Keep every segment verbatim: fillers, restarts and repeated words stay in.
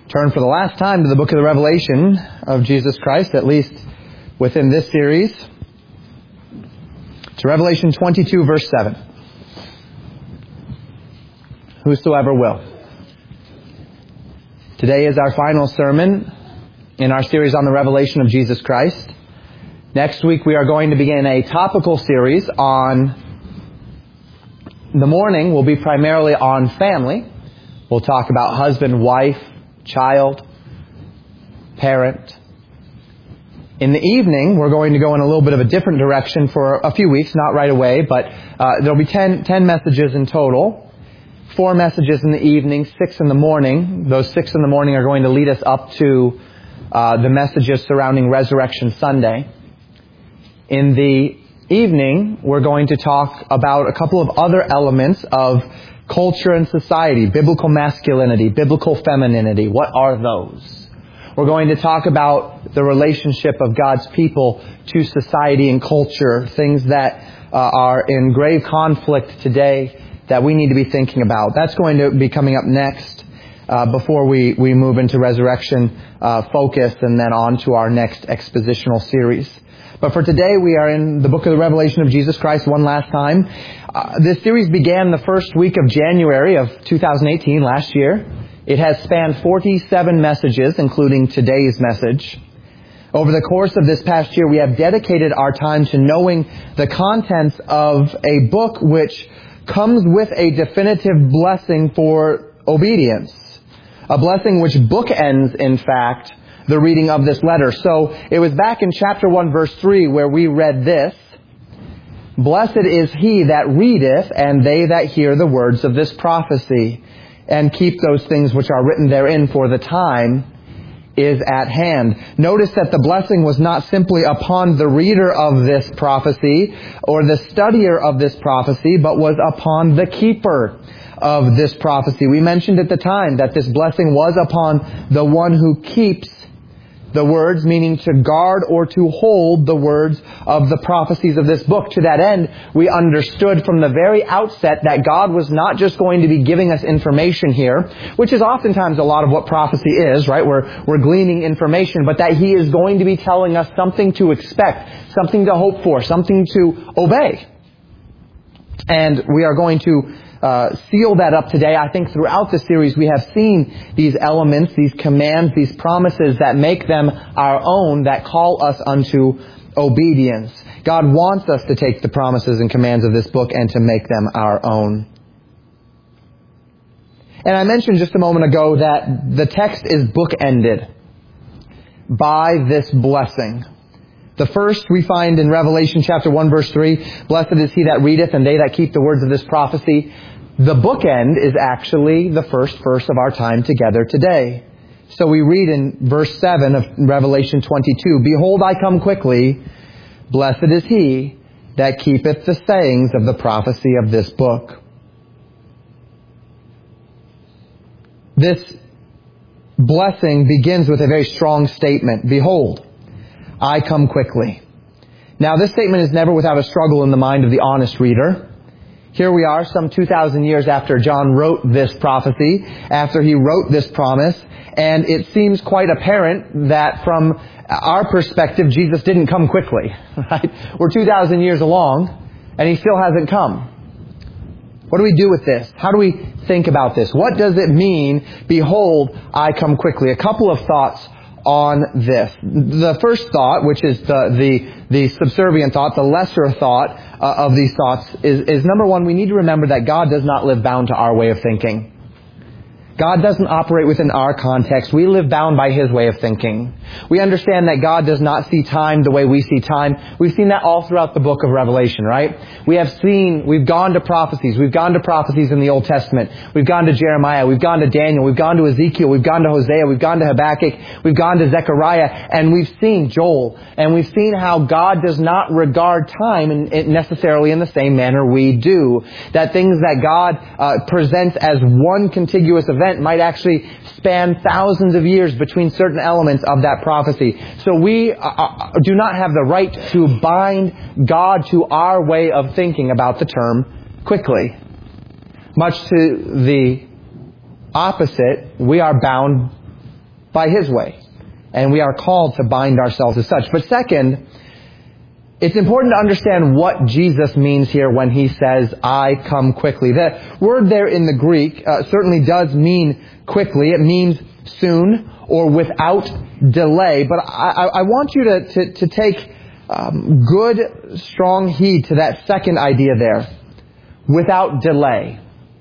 turn for the last time to the book of the Revelation of Jesus Christ, at least within this series, to Revelation twenty-two, verse seven. Whosoever will. Today is our final sermon in our series on the revelation of Jesus Christ. Next week we are going to begin a topical series on the morning will be primarily on family. We'll talk about husband, wife, child, parent. In the evening, we're going to go in a little bit of a different direction for a few weeks, not right away, but uh, there'll be ten, ten messages in total. Four messages in the evening, six in the morning. Those six in the morning are going to lead us up to uh, the messages surrounding Resurrection Sunday. In the evening, we're going to talk about a couple of other elements of culture and society, biblical masculinity, biblical femininity. What are those? We're going to talk about the relationship of God's people to society and culture, things that uh, are in grave conflict today that we need to be thinking about. That's going to be coming up next uh, before we, we move into resurrection uh, focus and then on to our next expositional series. But for today, we are in the book of the Revelation of Jesus Christ one last time. Uh, this series began the first week of January of two thousand eighteen, last year. It has spanned forty-seven messages, including today's message. Over the course of this past year, we have dedicated our time to knowing the contents of a book which comes with a definitive blessing for obedience. A blessing which bookends, in fact, the reading of this letter. So it was back in chapter one, verse three, where we read this: Blessed is he that readeth, and they that hear the words of this prophecy, and keep those things which are written therein, for the time is at hand. Notice that the blessing was not simply upon the reader of this prophecy or the studier of this prophecy, but was upon the keeper of this prophecy. We mentioned at the time that this blessing was upon the one who keeps the words, meaning to guard or to hold the words of the prophecies of this book. To that end, we understood from the very outset that God was not just going to be giving us information here, which is oftentimes a lot of what prophecy is, right? We're, we're gleaning information, but that He is going to be telling us something to expect, something to hope for, something to obey. And we are going to Uh, seal that up today. I think throughout the series we have seen these elements, these commands, these promises that make them our own, that call us unto obedience. God wants us to take the promises and commands of this book and to make them our own. And I mentioned just a moment ago that the text is bookended by this blessing. The first we find in Revelation chapter one, verse three, Blessed is he that readeth, and they that keep the words of this prophecy. The bookend is actually the first verse of our time together today. So we read in verse seven of Revelation twenty-two, Behold, I come quickly. Blessed is he that keepeth the sayings of the prophecy of this book. This blessing begins with a very strong statement. Behold, I come quickly. Now, this statement is never without a struggle in the mind of the honest reader. Here we are, some two thousand years after John wrote this prophecy, after he wrote this promise, and it seems quite apparent that from our perspective, Jesus didn't come quickly, right? We're two thousand years along, and He still hasn't come. What do we do with this? How do we think about this? What does it mean, behold, I come quickly? A couple of thoughts on this. The first thought, which is the the, the subservient thought, the lesser thought uh, of these thoughts, is, is number one, we need to remember that God does not live bound to our way of thinking. God doesn't operate within our context. We live bound by His way of thinking. We understand that God does not see time the way we see time. We've seen that all throughout the book of Revelation, right? We have seen, we've gone to prophecies. We've gone to prophecies in the Old Testament. We've gone to Jeremiah. We've gone to Daniel. We've gone to Ezekiel. We've gone to Hosea. We've gone to Habakkuk. We've gone to Zechariah. And we've seen Joel. And we've seen how God does not regard time in, in necessarily in the same manner we do. That things that God uh, presents as one contiguous event might actually span thousands of years between certain elements of that prophecy. So we uh, do not have the right to bind God to our way of thinking about the term quickly. Much to the opposite, we are bound by His way. And we are called to bind ourselves as such. But second, it's important to understand what Jesus means here when He says, I come quickly. The word there in the Greek uh, certainly does mean quickly. It means soon or without delay. But I, I want you to, to, to take um, good, strong heed to that second idea there. Without delay.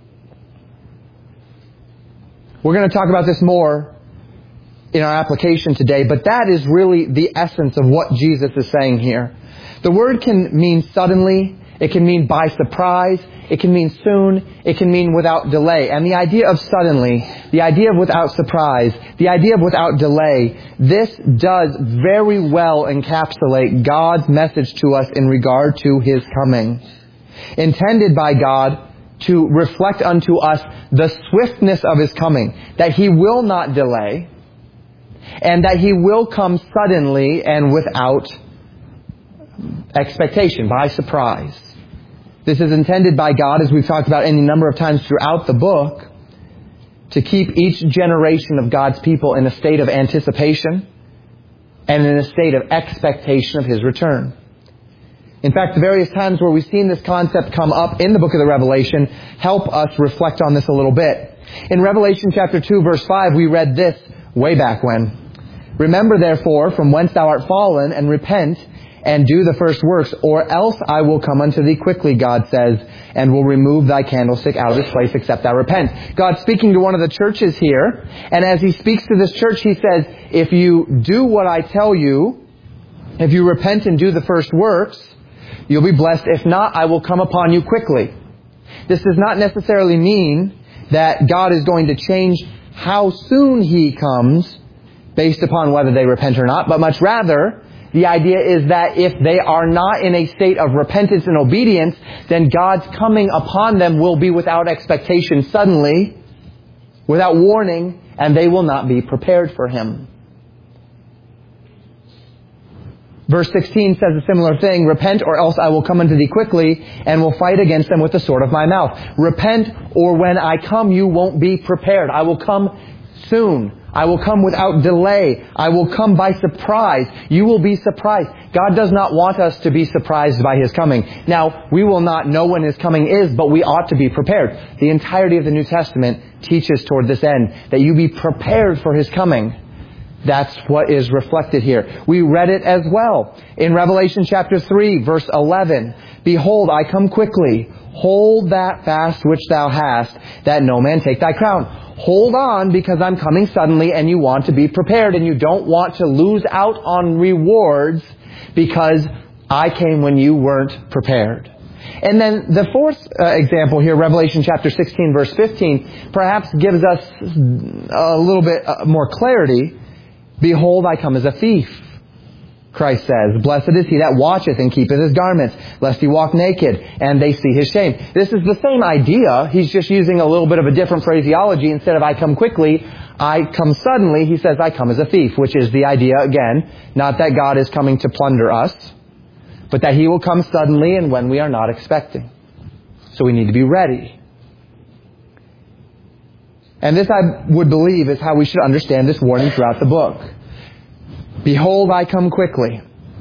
We're going to talk about this more in our application today, but that is really the essence of what Jesus is saying here. The word can mean suddenly, it can mean by surprise, it can mean soon, it can mean without delay. And the idea of suddenly, the idea of without surprise, the idea of without delay, this does very well encapsulate God's message to us in regard to His coming. Intended by God to reflect unto us the swiftness of His coming, that He will not delay, and that He will come suddenly and without expectation, by surprise. This is intended by God, as we've talked about any number of times throughout the book, to keep each generation of God's people in a state of anticipation and in a state of expectation of His return. In fact, the various times where we've seen this concept come up in the book of the Revelation help us reflect on this a little bit. In Revelation chapter two, verse five, we read this way back when. Remember therefore from whence thou art fallen, and repent, and do the first works, or else I will come unto thee quickly, God says, and will remove thy candlestick out of its place, except thou repent. God's speaking to one of the churches here, and as He speaks to this church, He says, if you do what I tell you, if you repent and do the first works, you'll be blessed. If not, I will come upon you quickly. This does not necessarily mean that God is going to change how soon He comes based upon whether they repent or not, but much rather, the idea is that if they are not in a state of repentance and obedience, then God's coming upon them will be without expectation suddenly, without warning, and they will not be prepared for Him. Verse sixteen says a similar thing. Repent, or else I will come unto thee quickly, and will fight against them with the sword of my mouth. Repent, or when I come, you won't be prepared. I will come soon. I will come without delay. I will come by surprise. You will be surprised. God does not want us to be surprised by His coming. Now, we will not know when His coming is, but we ought to be prepared. The entirety of the New Testament teaches toward this end, that you be prepared for His coming. That's what is reflected here. We read it as well. In Revelation chapter three, verse eleven, behold, I come quickly. Hold that fast which thou hast, that no man take thy crown. Hold on, because I'm coming suddenly, and you want to be prepared, and you don't want to lose out on rewards because I came when you weren't prepared. And then the fourth uh, example here, Revelation chapter sixteen, verse fifteen, perhaps gives us a little bit uh, more clarity. Behold, I come as a thief, Christ says. Blessed is he that watcheth and keepeth his garments, lest he walk naked, and they see his shame. This is the same idea. He's just using a little bit of a different phraseology. Instead of I come quickly, I come suddenly. He says I come as a thief, which is the idea, again, not that God is coming to plunder us, but that He will come suddenly and when we are not expecting. So we need to be ready. And this, I would believe, is how we should understand this warning throughout the book. Behold, I come quickly.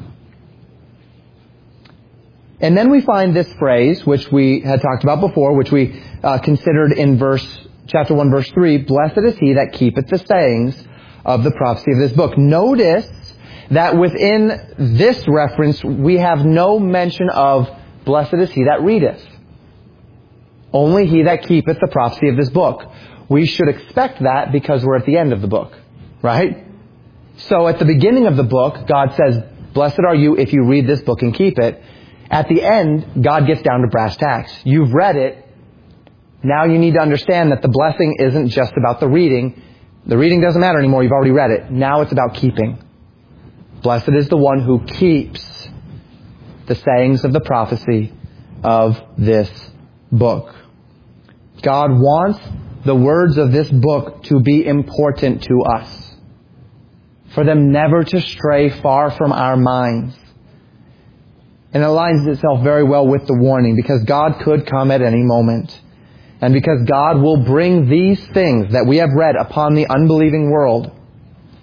And then we find this phrase, which we had talked about before, which we uh, considered in verse chapter one, verse three, blessed is he that keepeth the sayings of the prophecy of this book. Notice that within this reference, we have no mention of blessed is he that readeth. Only he that keepeth the prophecy of this book. We should expect that because we're at the end of the book, right? So at the beginning of the book, God says, blessed are you if you read this book and keep it. At the end, God gets down to brass tacks. You've read it. Now you need to understand that the blessing isn't just about the reading. The reading doesn't matter anymore. You've already read it. Now it's about keeping. Blessed is the one who keeps the sayings of the prophecy of this book. God wants the words of this book to be important to us, for them never to stray far from our minds. And it aligns itself very well with the warning, because God could come at any moment. And because God will bring these things that we have read upon the unbelieving world,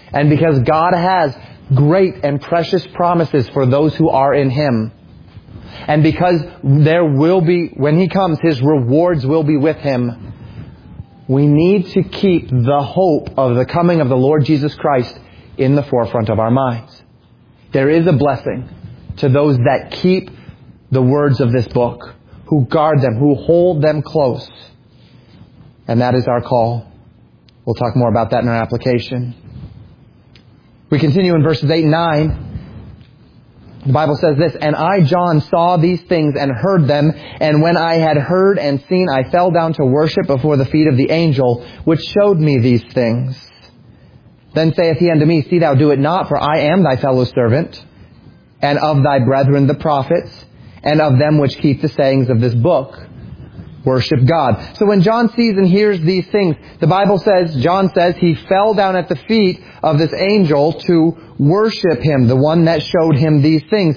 And because God has great and precious promises for those who are in Him. And because there will be, when He comes, His rewards will be with Him. We need to keep the hope of the coming of the Lord Jesus Christ in the forefront of our minds. There is a blessing to those that keep the words of this book, who guard them, who hold them close. And that is our call. We'll talk more about that in our application. We continue in verses eight and nine. The Bible says this, "And I, John, saw these things and heard them, and when I had heard and seen, I fell down to worship before the feet of the angel, which showed me these things. Then saith he unto me, See thou do it not, for I am thy fellow servant, and of thy brethren the prophets, and of them which keep the sayings of this book. Worship God." So when John sees and hears these things, the Bible says, John says, he fell down at the feet of this angel to worship him, the one that showed him these things.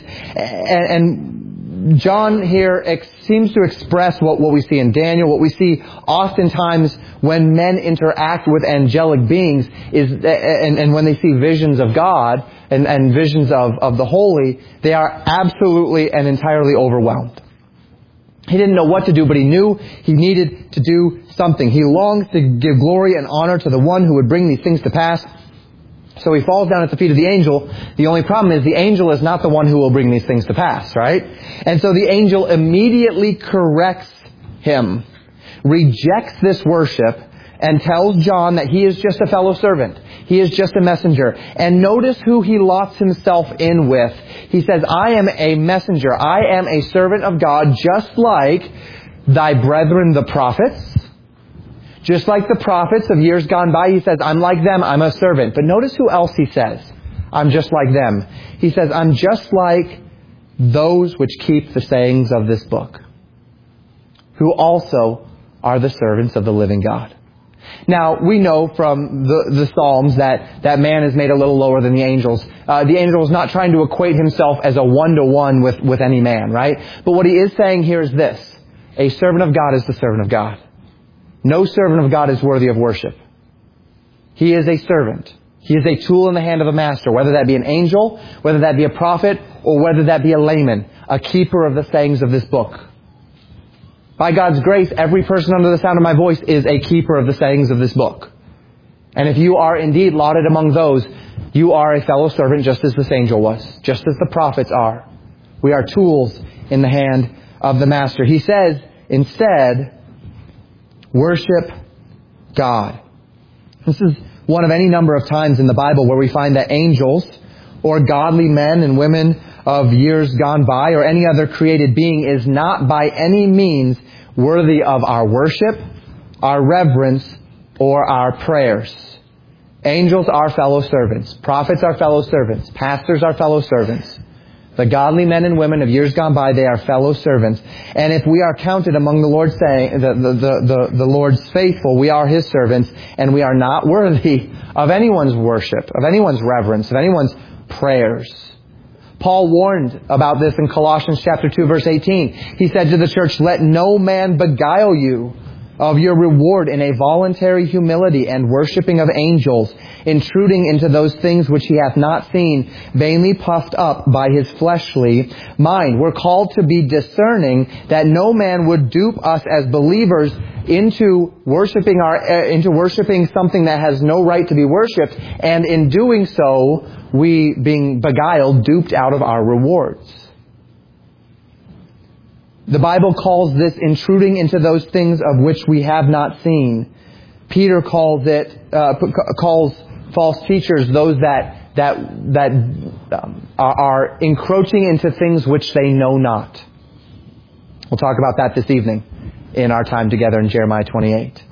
And John here ex- seems to express what, what we see in Daniel, what we see oftentimes when men interact with angelic beings, is and, and when they see visions of God and, and visions of, of the holy, they are absolutely and entirely overwhelmed. He didn't know what to do, but he knew he needed to do something. He longed to give glory and honor to the one who would bring these things to pass. So he falls down at the feet of the angel. The only problem is the angel is not the one who will bring these things to pass, right? And so the angel immediately corrects him, rejects this worship, and tells John that he is just a fellow servant. He is just a messenger. And notice who he locks himself in with. He says, I am a messenger. I am a servant of God, just like thy brethren the prophets. Just like the prophets of years gone by, he says, I'm like them, I'm a servant. But notice who else he says, I'm just like them. He says, I'm just like those which keep the sayings of this book, who also are the servants of the living God. Now, we know from the, the Psalms that, that man is made a little lower than the angels. Uh, the angel is not trying to equate himself as a one-to-one with, with any man, right? But what he is saying here is this. A servant of God is the servant of God. No servant of God is worthy of worship. He is a servant. He is a tool in the hand of a master, whether that be an angel, whether that be a prophet, or whether that be a layman, a keeper of the sayings of this book. By God's grace, every person under the sound of my voice is a keeper of the sayings of this book. And if you are indeed lauded among those, you are a fellow servant just as this angel was, just as the prophets are. We are tools in the hand of the master. He says, instead, worship God. This is one of any number of times in the Bible where we find that angels or godly men and women of years gone by or any other created being is not by any means worthy of our worship, our reverence, or our prayers. Angels are fellow servants. Prophets are fellow servants. Pastors are fellow servants. The godly men and women of years gone by, they are fellow servants. And if we are counted among the Lord's saying, the, the, the, the, the Lord's faithful, we are His servants, and we are not worthy of anyone's worship, of anyone's reverence, of anyone's prayers. Paul warned about this in Colossians chapter two, verse eighteen. He said to the church, let no man beguile you of your reward in a voluntary humility and worshiping of angels, intruding into those things which he hath not seen, vainly puffed up by his fleshly mind. We're called to be discerning, that no man would dupe us as believers into worshiping our uh, into worshiping something that has no right to be worshipped, and in doing so, we being beguiled, duped out of our rewards. The Bible calls this intruding into those things of which we have not seen. Peter calls it uh, calls false teachers those that that that um, are encroaching into things which they know not. We'll talk about that this evening in our time together in Jeremiah twenty-eight.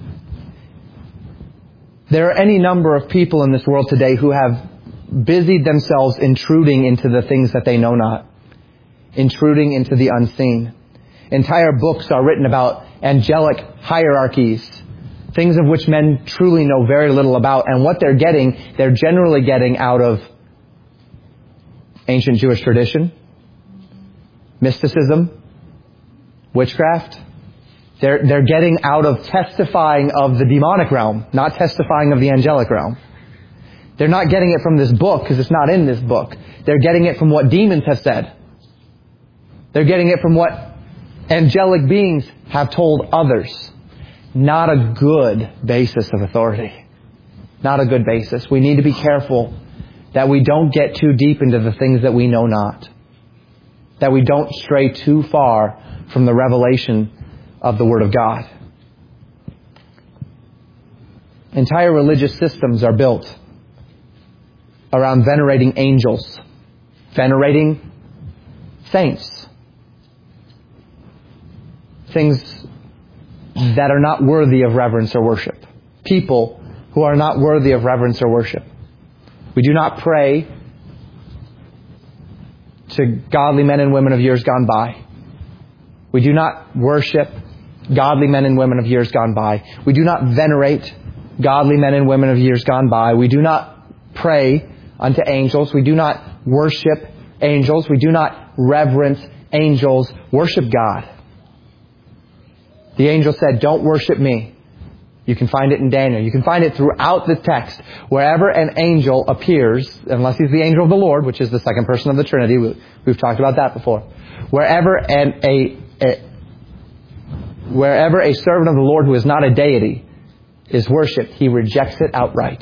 There are any number of people in this world today who have busied themselves intruding into the things that they know not, intruding into the unseen. Entire books are written about angelic hierarchies, things of which men truly know very little about, and what they're getting, they're generally getting out of ancient Jewish tradition, mysticism, witchcraft. They're, they're getting out of testifying of the demonic realm, not testifying of the angelic realm. They're not getting it from this book because it's not in this book. They're getting it from what demons have said. They're getting it from what angelic beings have told others. Not a good basis of authority. Not a good basis. We need to be careful that we don't get too deep into the things that we know not. That we don't stray too far from the revelation of the Word of God. Entire religious systems are built around venerating angels, venerating saints, things that are not worthy of reverence or worship, people who are not worthy of reverence or worship. We do not pray to godly men and women of years gone by. We do not worship godly men and women of years gone by. We do not venerate godly men and women of years gone by. We do not pray unto angels. We do not worship angels. We do not reverence angels. Worship God. The angel said, don't worship me. You can find it in Daniel. You can find it throughout the text. Wherever an angel appears, unless he's the angel of the Lord, which is the second person of the Trinity. We've talked about that before. Wherever an, a, a, wherever a servant of the Lord who is not a deity is worshipped, he rejects it outright.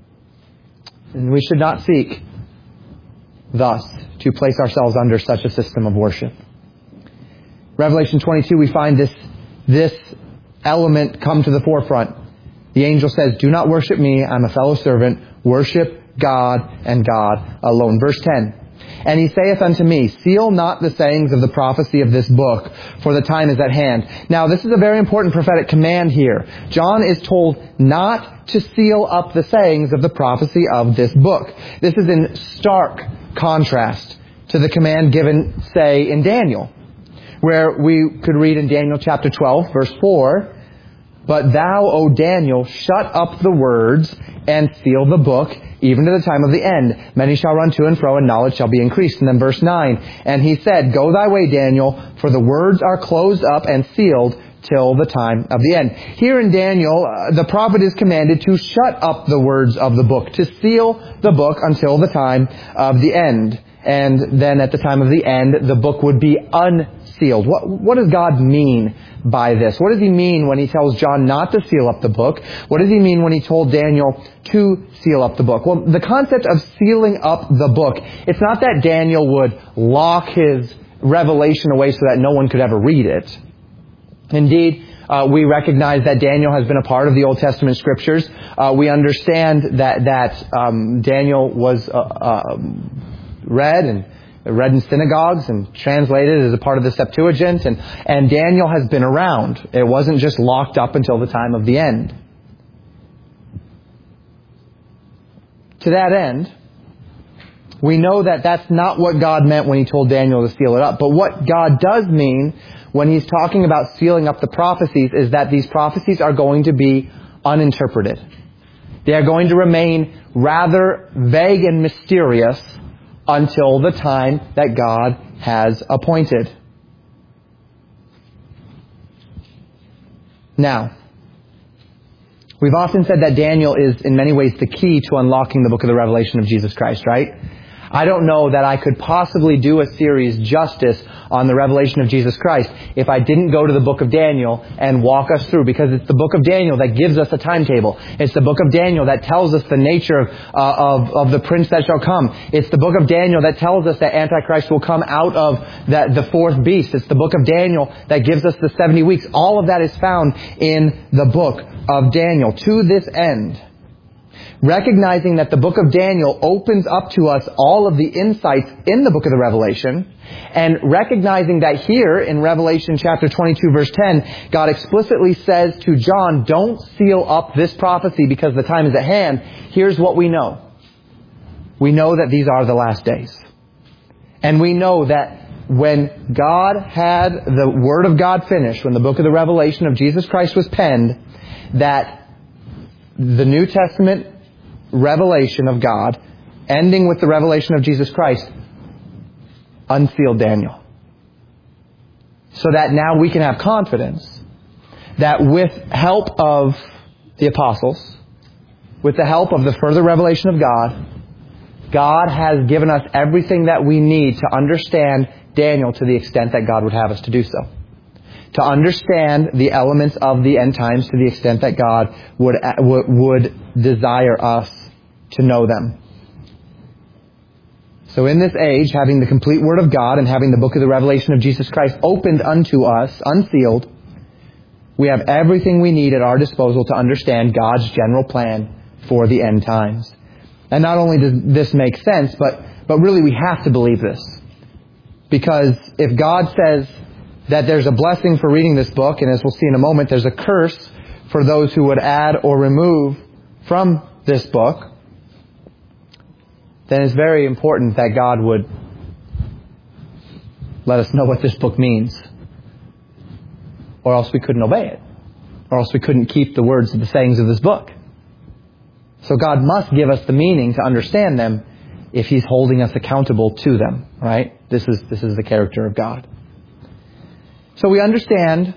And we should not seek, thus, to place ourselves under such a system of worship. Revelation twenty-two, we find this, this element come to the forefront. The angel says, do not worship me, I'm a fellow servant. Worship God and God alone. Verse ten. And he saith unto me, seal not the sayings of the prophecy of this book, for the time is at hand. Now, this is a very important prophetic command here. John is told not to seal up the sayings of the prophecy of this book. This is in stark contrast to the command given, say, in Daniel, where we could read in Daniel chapter twelve, verse four, but thou, O Daniel, shut up the words and seal the book, even to the time of the end. Many shall run to and fro, and knowledge shall be increased. And then verse nine, and he said, go thy way, Daniel, for the words are closed up and sealed till the time of the end. Here in Daniel, uh, the prophet is commanded to shut up the words of the book, to seal the book until the time of the end. And then at the time of the end, the book would be unsealed. What, what does God mean by this? What does he mean when he tells John not to seal up the book? What does he mean when he told Daniel to seal up the book? Well, the concept of sealing up the book, it's not that Daniel would lock his revelation away so that no one could ever read it. Indeed, uh, we recognize that Daniel has been a part of the Old Testament Scriptures. Uh, we understand that that um, Daniel was uh, uh, read and read in synagogues and translated as a part of the Septuagint, and, and Daniel has been around. It wasn't just locked up until the time of the end. To that end, we know that that's not what God meant when he told Daniel to seal it up. But what God does mean when he's talking about sealing up the prophecies is that these prophecies are going to be uninterpreted. They are going to remain rather vague and mysterious until the time that God has appointed. Now, we've often said that Daniel is in many ways the key to unlocking the book of the Revelation of Jesus Christ, right? I don't know that I could possibly do a series justice on the revelation of Jesus Christ if I didn't go to the book of Daniel and walk us through, because it's the book of Daniel that gives us a timetable. It's the book of Daniel that tells us the nature of, uh, of, of the prince that shall come. It's the book of Daniel that tells us that Antichrist will come out of the, the fourth beast. It's the book of Daniel that gives us the seventy weeks. All of that is found in the book of Daniel. To this end, recognizing that the book of Daniel opens up to us all of the insights in the book of the Revelation, and recognizing that here in Revelation chapter twenty-two verse ten, God explicitly says to John, don't seal up this prophecy because the time is at hand. Here's what we know. We know that these are the last days. And we know that when God had the Word of God finished, when the book of the Revelation of Jesus Christ was penned, that the New Testament revelation of God, ending with the revelation of Jesus Christ, unsealed Daniel. So that now we can have confidence that with help of the apostles, with the help of the further revelation of God, God has given us everything that we need to understand Daniel to the extent that God would have us to do so. To understand the elements of the end times to the extent that God would, would desire us to know them. So in this age, having the complete Word of God and having the book of the Revelation of Jesus Christ opened unto us, unsealed, we have everything we need at our disposal to understand God's general plan for the end times. And not only does this make sense, but, but really we have to believe this. Because if God says that there's a blessing for reading this book, and as we'll see in a moment, there's a curse for those who would add or remove from this book, then it's very important that God would let us know what this book means. Or else we couldn't obey it. Or else we couldn't keep the words of the sayings of this book. So God must give us the meaning to understand them if He's holding us accountable to them, right? This is, this is the character of God. So we understand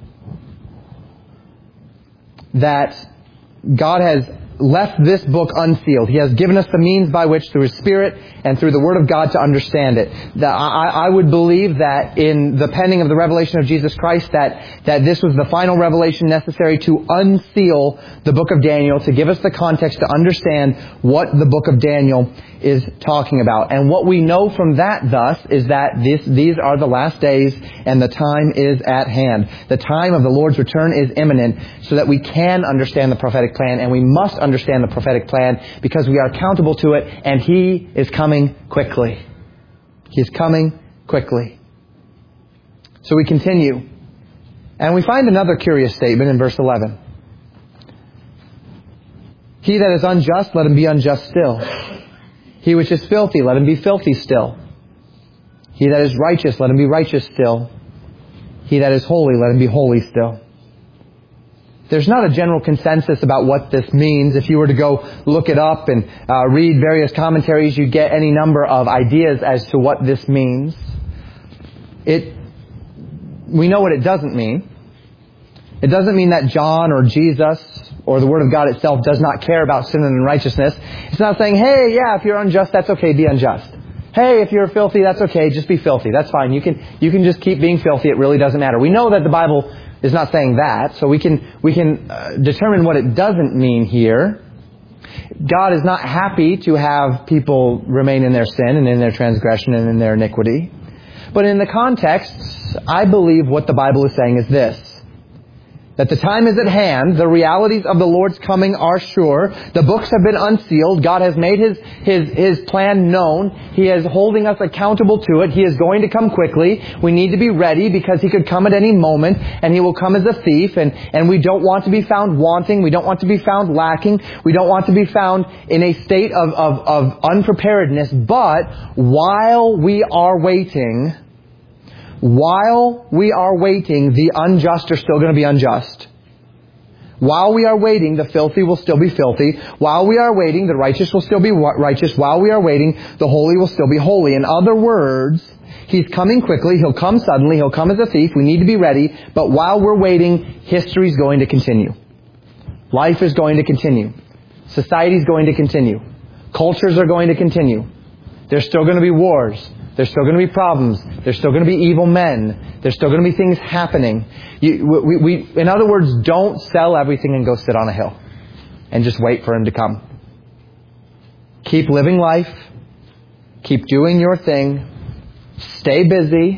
that God has left this book unsealed. He has given us the means by which, through His Spirit and through the Word of God, to understand it. That I, I would believe that in the penning of the revelation of Jesus Christ, that, that this was the final revelation necessary to unseal the book of Daniel, to give us the context to understand what the book of Daniel is talking about. And what we know from that, thus, is that this, these are the last days and the time is at hand. The time of the Lord's return is imminent, so that we can understand the prophetic plan, and we must understand the prophetic plan because we are accountable to it, and He is coming quickly. He is coming quickly. So we continue. And we find another curious statement in verse eleven. He that is unjust, let him be unjust still. He which is filthy, let him be filthy still. He that is righteous, let him be righteous still. He that is holy, let him be holy still. There's not a general consensus about what this means. If you were to go look it up and uh, read various commentaries, you get any number of ideas as to what this means. It, we know what it doesn't mean. It doesn't mean that John or Jesus or the Word of God itself does not care about sin and unrighteousness. It's not saying, hey, yeah, if you're unjust, that's okay, be unjust. Hey, if you're filthy, that's okay, just be filthy. That's fine. You can, you can just keep being filthy. It really doesn't matter. We know that the Bible is not saying that, so we can, we can uh, determine what it doesn't mean here. God is not happy to have people remain in their sin and in their transgression and in their iniquity. But in the context, I believe what the Bible is saying is this: that the time is at hand, the realities of the Lord's coming are sure, the books have been unsealed, God has made His, His, His plan known, He is holding us accountable to it, He is going to come quickly, we need to be ready because He could come at any moment, and He will come as a thief, and, and we don't want to be found wanting, we don't want to be found lacking, we don't want to be found in a state of, of, of unpreparedness, but while we are waiting, While we are waiting, the unjust are still going to be unjust. While we are waiting, the filthy will still be filthy. While we are waiting, the righteous will still be righteous. While we are waiting, the holy will still be holy. In other words, He's coming quickly. He'll come suddenly. He'll come as a thief. We need to be ready. But while we're waiting, history is going to continue. Life is going to continue. Society is going to continue. Cultures are going to continue. There's still going to be wars. There's still going to be problems. There's still going to be evil men. There's still going to be things happening. You, we, we, in other words, don't sell everything and go sit on a hill and just wait for Him to come. Keep living life. Keep doing your thing. Stay busy.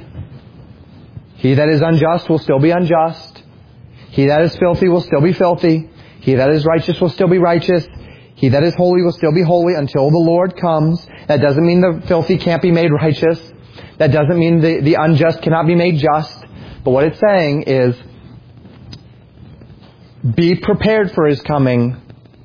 He that is unjust will still be unjust. He that is filthy will still be filthy. He that is righteous will still be righteous. He that is holy will still be holy until the Lord comes. That doesn't mean the filthy can't be made righteous. That doesn't mean the, the unjust cannot be made just. But what it's saying is, be prepared for His coming,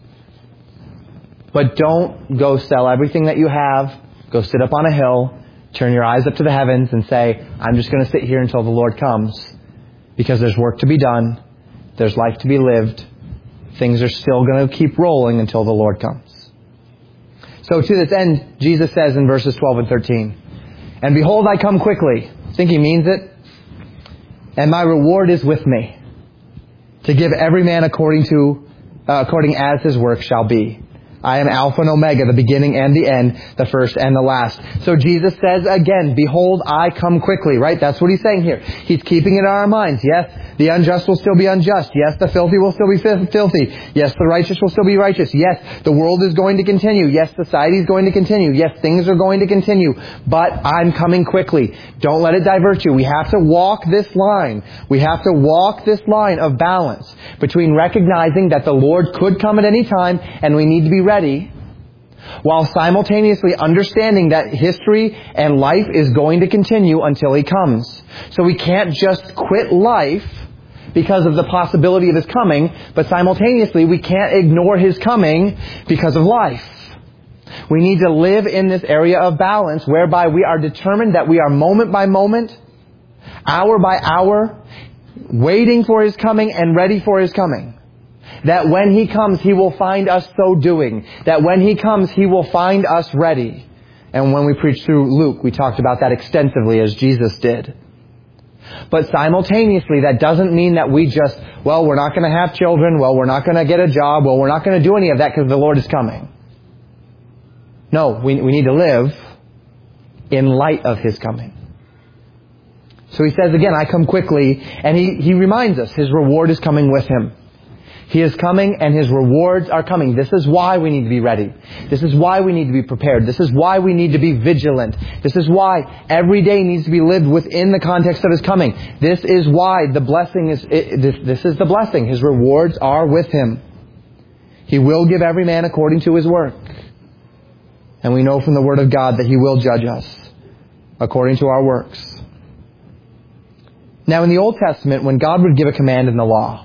but don't go sell everything that you have, go sit up on a hill, turn your eyes up to the heavens and say, I'm just going to sit here until the Lord comes. Because there's work to be done. There's life to be lived. Things are still going to keep rolling until the Lord comes. So to this end, Jesus says in verses twelve and thirteen, and behold, I come quickly. I think He means it. And my reward is with me, to give every man according to, uh, according as his work shall be. I am Alpha and Omega, the beginning and the end, the first and the last. So Jesus says again, behold, I come quickly, right? That's what he's saying here. He's keeping it in our minds. Yes, the unjust will still be unjust. Yes, the filthy will still be filthy. Yes, the righteous will still be righteous. Yes, the world is going to continue. Yes, society is going to continue. Yes, things are going to continue. But I'm coming quickly. Don't let it divert you. We have to walk this line. We have to walk this line of balance between recognizing that the Lord could come at any time and we need to be ready, while simultaneously understanding that history and life is going to continue until He comes. So we can't just quit life because of the possibility of His coming, but simultaneously we can't ignore His coming because of life. We need to live in this area of balance whereby we are determined that we are moment by moment, hour by hour, waiting for His coming and ready for His coming. That when He comes, He will find us so doing. That when He comes, He will find us ready. And when we preached through Luke, we talked about that extensively as Jesus did. But simultaneously, that doesn't mean that we just, well, we're not going to have children. Well, we're not going to get a job. Well, we're not going to do any of that because the Lord is coming. No, we, we need to live in light of His coming. So He says again, I come quickly. And He, he reminds us His reward is coming with Him. He is coming and His rewards are coming. This is why we need to be ready. This is why we need to be prepared. This is why we need to be vigilant. This is why every day needs to be lived within the context of His coming. This is why the blessing is, it, this, this is the blessing. His rewards are with Him. He will give every man according to his work. And we know from the Word of God that He will judge us according to our works. Now in the Old Testament, when God would give a command in the law,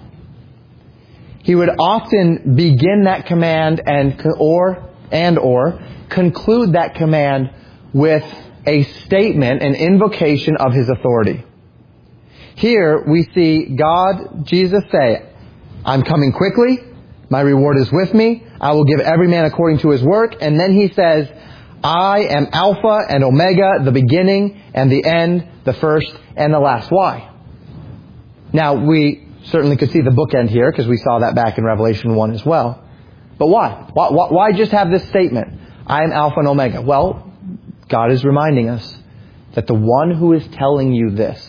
He would often begin that command and or and or conclude that command with a statement, an invocation of His authority. Here we see God, Jesus say, I'm coming quickly, my reward is with me, I will give every man according to his work. And then He says, I am Alpha and Omega, the beginning and the end, the first and the last. Why? Now we certainly could see the bookend here because we saw that back in Revelation one as well. But why? why? Why just have this statement? I am Alpha and Omega. Well, God is reminding us that the one who is telling you this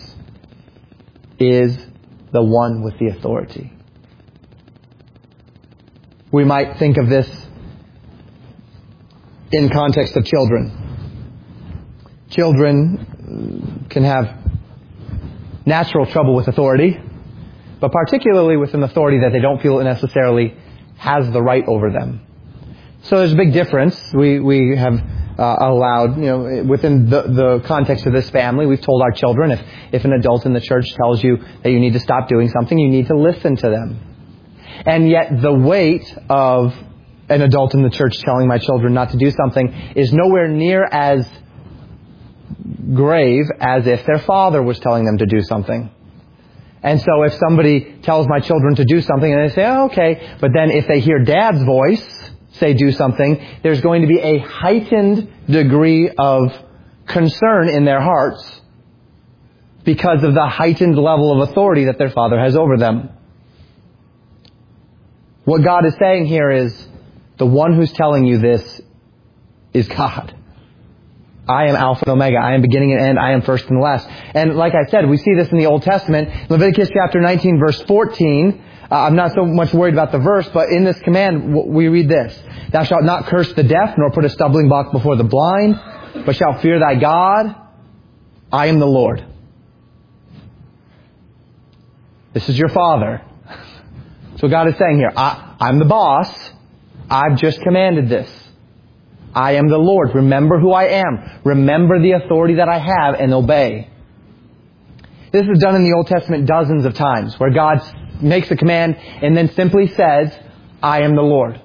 is the one with the authority. We might think of this in context of children. Children can have natural trouble with authority, but particularly with an authority that they don't feel necessarily has the right over them. So there's a big difference. We we have uh, allowed, you know, within the, the context of this family, we've told our children if, if an adult in the church tells you that you need to stop doing something, you need to listen to them. And yet the weight of an adult in the church telling my children not to do something is nowhere near as grave as if their father was telling them to do something. And so if somebody tells my children to do something and they say, oh, okay, but then if they hear Dad's voice say do something, there's going to be a heightened degree of concern in their hearts because of the heightened level of authority that their father has over them. What God is saying here is, the one who's telling you this is God. I am Alpha and Omega. I am beginning and end. I am first and last. And like I said, we see this in the Old Testament. Leviticus chapter nineteen, verse fourteen. Uh, I'm not so much worried about the verse, but in this command, we read this. Thou shalt not curse the deaf, nor put a stumbling block before the blind, but shalt fear thy God. I am the Lord. This is your Father. So God is saying here, I, I'm the boss. I've just commanded this. I am the Lord. Remember who I am. Remember the authority that I have and obey. This is done in the Old Testament dozens of times where God makes a command and then simply says, I am the Lord.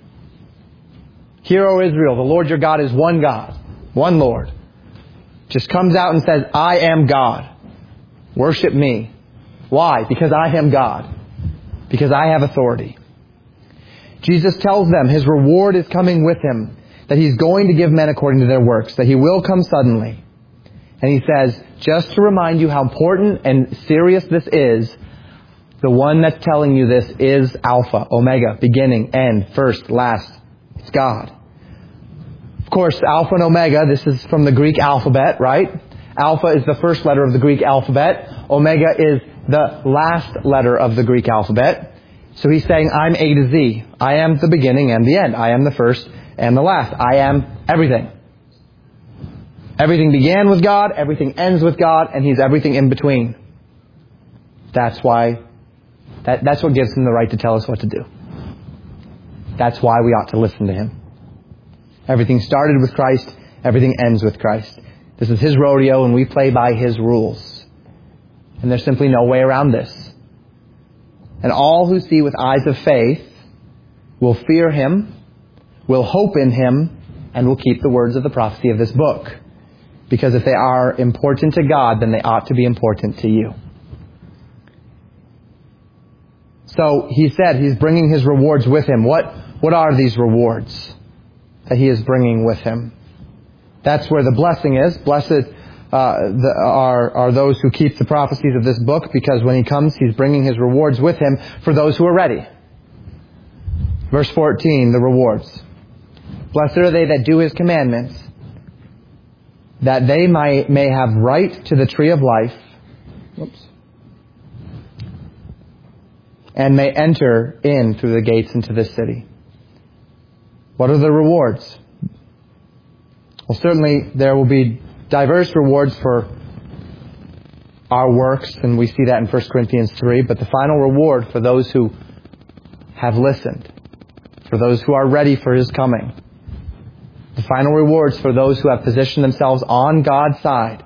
Hear, O Israel, the Lord your God is one God, one Lord. Just comes out and says, I am God. Worship me. Why? Because I am God. Because I have authority. Jesus tells them His reward is coming with Him, that He's going to give men according to their works, that He will come suddenly. And He says, just to remind you how important and serious this is, the one that's telling you this is Alpha, Omega, beginning, end, first, last. It's God. Of course, Alpha and Omega, this is from the Greek alphabet, right? Alpha is the first letter of the Greek alphabet. Omega is the last letter of the Greek alphabet. So he's saying, I'm A to Z. I am the beginning and the end. I am the first and the last. I am everything. Everything began with God, everything ends with God, and He's everything in between. That's why, that, that's what gives Him the right to tell us what to do. That's why we ought to listen to Him. Everything started with Christ, everything ends with Christ. This is His rodeo, and we play by His rules. And there's simply no way around this. And all who see with eyes of faith will fear Him, will hope in Him, and will keep the words of the prophecy of this book. Because if they are important to God, then they ought to be important to you. So He said He's bringing His rewards with Him. What, what are these rewards that He is bringing with Him? That's where the blessing is. Blessed uh, the, are, are those who keep the prophecies of this book, because when He comes, He's bringing His rewards with Him for those who are ready. Verse fourteen, the rewards. Blessed are they that do His commandments, that they may, may have right to the tree of life, Oops. and may enter in through the gates into this city. What are the rewards? Well, certainly there will be diverse rewards for our works, and we see that in First Corinthians three, but the final reward for those who have listened, for those who are ready for His coming, the final rewards for those who have positioned themselves on God's side.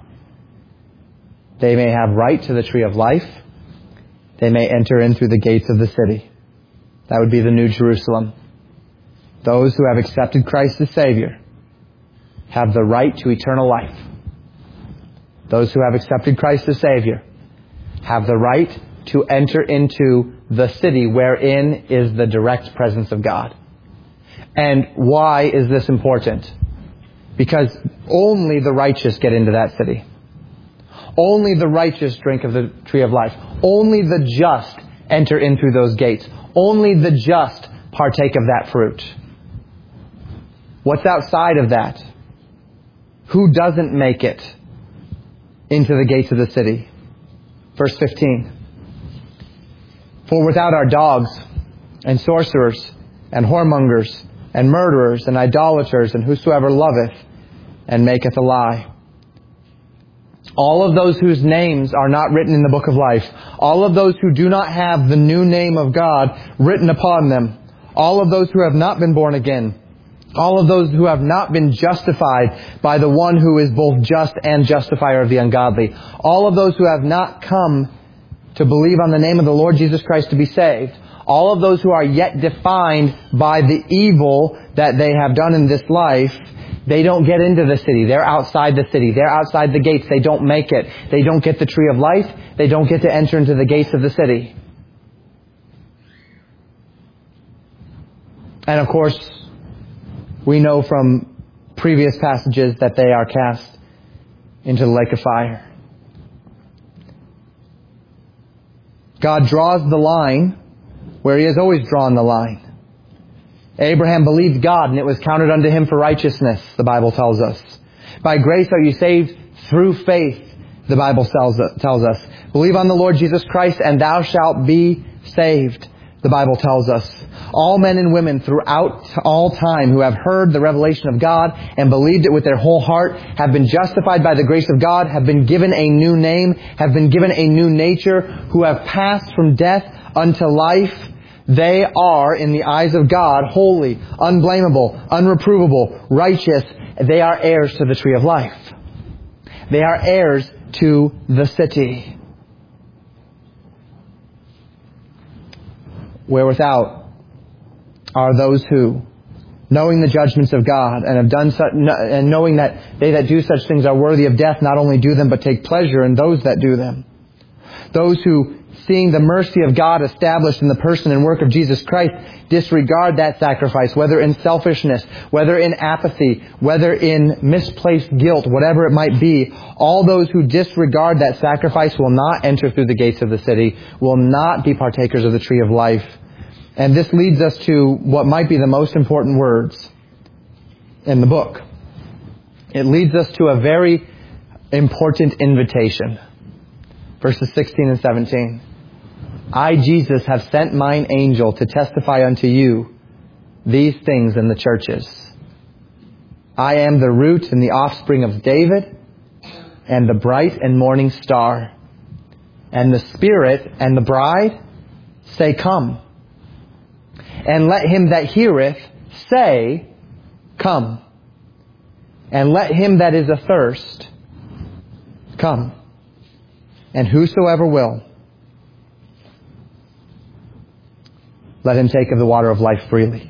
They may have right to the tree of life. They may enter in through the gates of the city. That would be the New Jerusalem. Those who have accepted Christ as Savior have the right to eternal life. Those who have accepted Christ as Savior have the right to enter into the city wherein is the direct presence of God. And why is this important? Because only the righteous get into that city. Only the righteous drink of the tree of life. Only the just enter in through those gates. Only the just partake of that fruit. What's outside of that? Who doesn't make it into the gates of the city? Verse fifteen. For without our dogs and sorcerers and whoremongers and murderers and idolaters and whosoever loveth and maketh a lie. All of those whose names are not written in the book of life. All of those who do not have the new name of God written upon them. All of those who have not been born again. All of those who have not been justified by the one who is both just and justifier of the ungodly. All of those who have not come to believe on the name of the Lord Jesus Christ to be saved. All of those who are yet defined by the evil that they have done in this life, they don't get into the city. They're outside the city. They're outside the gates. They don't make it. They don't get the tree of life. They don't get to enter into the gates of the city. And of course, we know from previous passages that they are cast into the lake of fire. God draws the line where He has always drawn the line. Abraham believed God, and it was counted unto him for righteousness, the Bible tells us. By grace are you saved through faith, the Bible tells us. Believe on the Lord Jesus Christ, and thou shalt be saved, the Bible tells us. All men and women throughout all time who have heard the revelation of God and believed it with their whole heart have been justified by the grace of God, have been given a new name, have been given a new nature, who have passed from death unto life. They are, in the eyes of God, holy, unblameable, unreprovable, righteous. They are heirs to the tree of life. They are heirs to the city. Where without are those who, knowing the judgments of God and have done such, and knowing that they that do such things are worthy of death, not only do them but take pleasure in those that do them. Those who, seeing the mercy of God established in the person and work of Jesus Christ, disregard that sacrifice, whether in selfishness, whether in apathy, whether in misplaced guilt, whatever it might be. All those who disregard that sacrifice will not enter through the gates of the city, will not be partakers of the tree of life. And this leads us to what might be the most important words in the book. It leads us to a very important invitation. Verses sixteen and seventeen. I, Jesus, have sent mine angel to testify unto you these things in the churches. I am the root and the offspring of David, and the bright and morning star. And the Spirit and the bride say, Come. And let him that heareth say, Come. And let him that is athirst come. And whosoever will, let him take of the water of life freely.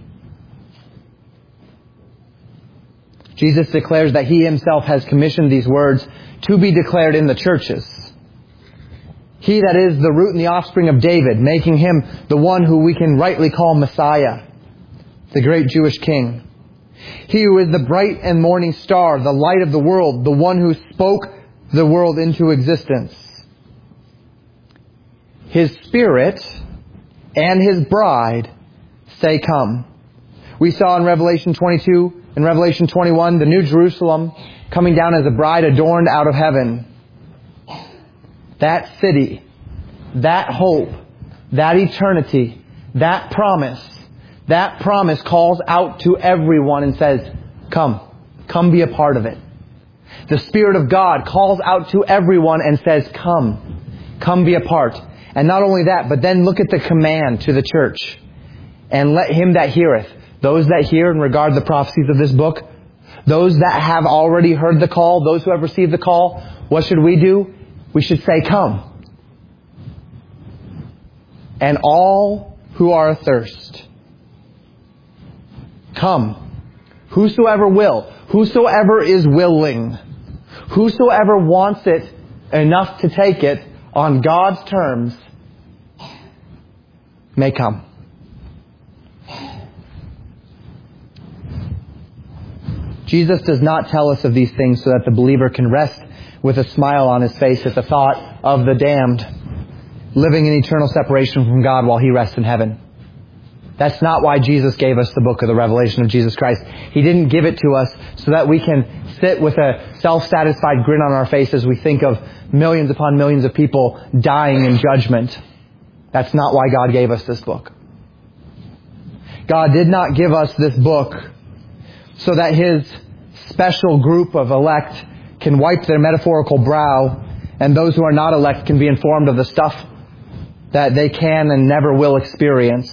Jesus declares that He Himself has commissioned these words to be declared in the churches. He that is the root and the offspring of David, making Him the one who we can rightly call Messiah, the great Jewish king. He who is the bright and morning star, the light of the world, the one who spoke the world into existence. His Spirit and His bride say, Come. We saw in Revelation twenty-two and Revelation twenty-one the New Jerusalem coming down as a bride adorned out of heaven. That city, that hope, that eternity, that promise, that promise calls out to everyone and says, Come, come be a part of it. The Spirit of God calls out to everyone and says, Come, come be a part. And not only that, but then look at the command to the church. And let him that heareth, those that hear and regard the prophecies of this book, those that have already heard the call, those who have received the call, what should we do? We should say, Come. And all who are athirst, come. Whosoever will, whosoever is willing, whosoever wants it enough to take it on God's terms, may come. Jesus does not tell us of these things so that the believer can rest with a smile on his face at the thought of the damned living in eternal separation from God while he rests in heaven. That's not why Jesus gave us the book of the Revelation of Jesus Christ. He didn't give it to us so that we can sit with a self-satisfied grin on our face as we think of millions upon millions of people dying in judgment. That's not why God gave us this book. God did not give us this book so that His special group of elect can wipe their metaphorical brow and those who are not elect can be informed of the stuff that they can and never will experience.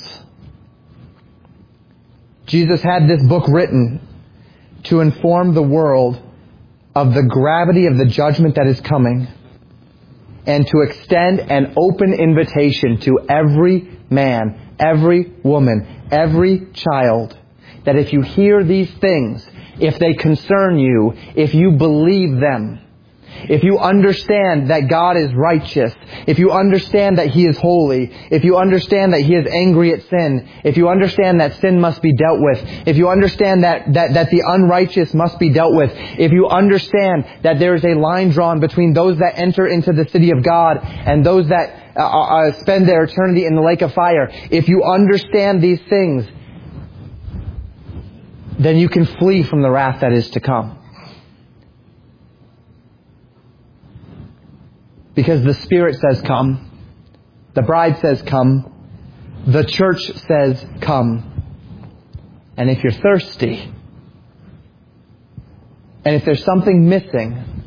Jesus had this book written to inform the world of the gravity of the judgment that is coming and to extend an open invitation to every man, every woman, every child, that if you hear these things, if they concern you, if you believe them, if you understand that God is righteous, if you understand that He is holy, if you understand that He is angry at sin, if you understand that sin must be dealt with, if you understand that, that, that the unrighteous must be dealt with, if you understand that there is a line drawn between those that enter into the city of God and those that uh, uh, spend their eternity in the lake of fire, if you understand these things, then you can flee from the wrath that is to come. Because the Spirit says, Come. The bride says, Come. The church says, Come. And if you're thirsty, and if there's something missing,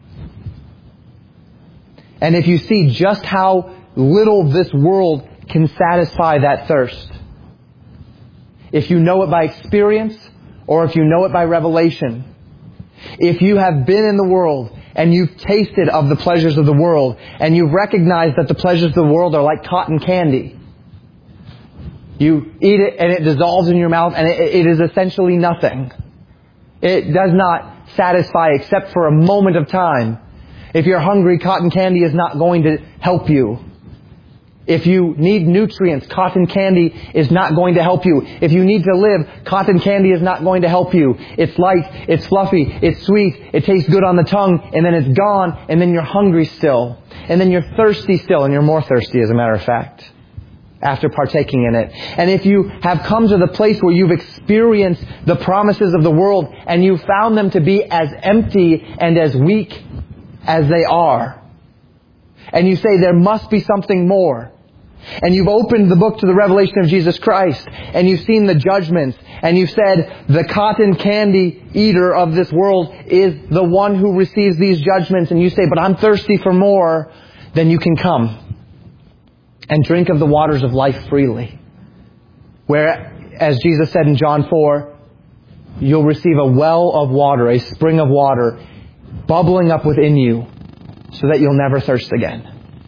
and if you see just how little this world can satisfy that thirst, if you know it by experience, or if you know it by revelation, if you have been in the world and you've tasted of the pleasures of the world and you've recognized that the pleasures of the world are like cotton candy, you eat it and it dissolves in your mouth and it, it is essentially nothing. It does not satisfy except for a moment of time. If you're hungry, cotton candy is not going to help you. If you need nutrients, cotton candy is not going to help you. If you need to live, cotton candy is not going to help you. It's light, it's fluffy, it's sweet, it tastes good on the tongue, and then it's gone, and then you're hungry still. And then you're thirsty still, and you're more thirsty as a matter of fact. after partaking in it. And if you have come to the place where you've experienced the promises of the world and you found them to be as empty and as weak as they are, and you say there must be something more, and you've opened the book to the revelation of Jesus Christ, and you've seen the judgments, and you've said the cotton candy eater of this world is the one who receives these judgments, and you say, but I'm thirsty for more, then you can come and drink of the waters of life freely. Where, as Jesus said in John four, you'll receive a well of water, a spring of water, bubbling up within you so that you'll never thirst again.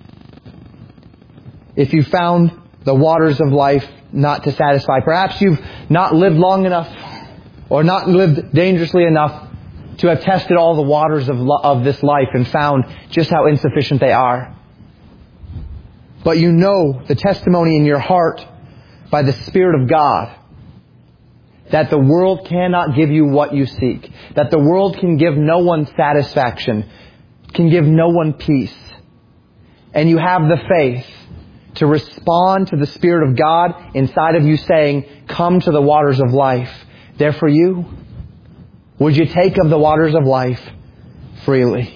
If you found the waters of life not to satisfy, perhaps you've not lived long enough or not lived dangerously enough to have tested all the waters of, lo- of this life and found just how insufficient they are. But you know the testimony in your heart by the Spirit of God that the world cannot give you what you seek, that the world can give no one satisfaction, can give no one peace. And you have the faith to respond to the Spirit of God inside of you saying, come to the waters of life. They're for you. Would you take of the waters of life freely?